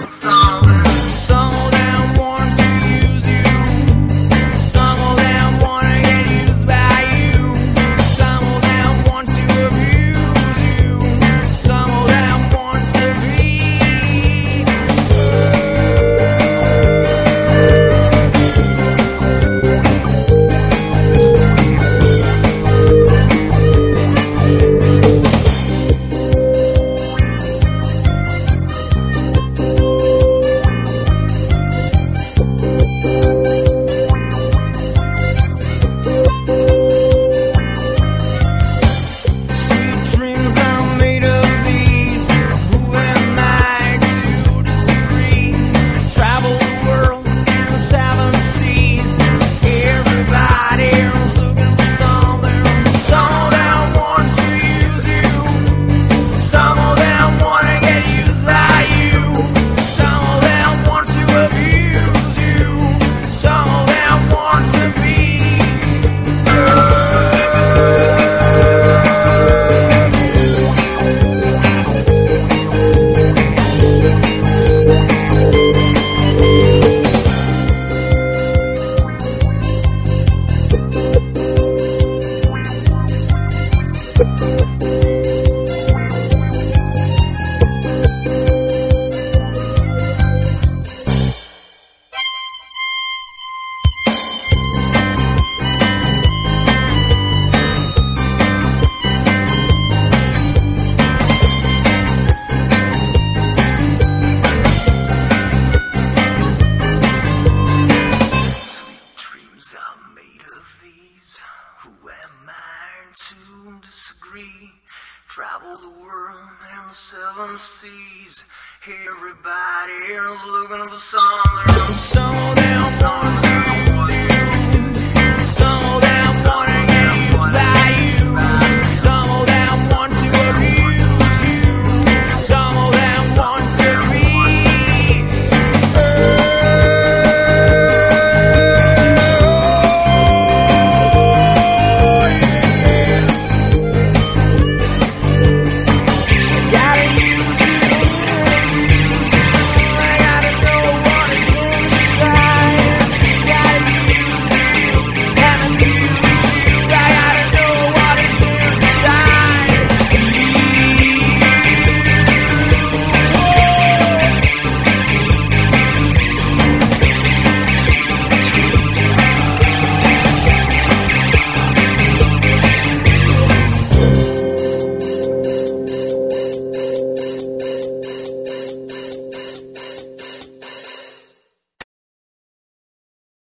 something. Some of them want to use you. Some of them want to get used by you. Some of them want to abuse you. Some of them want to be. Travel the world and the seven seas. Everybody is looking for something. Some of them want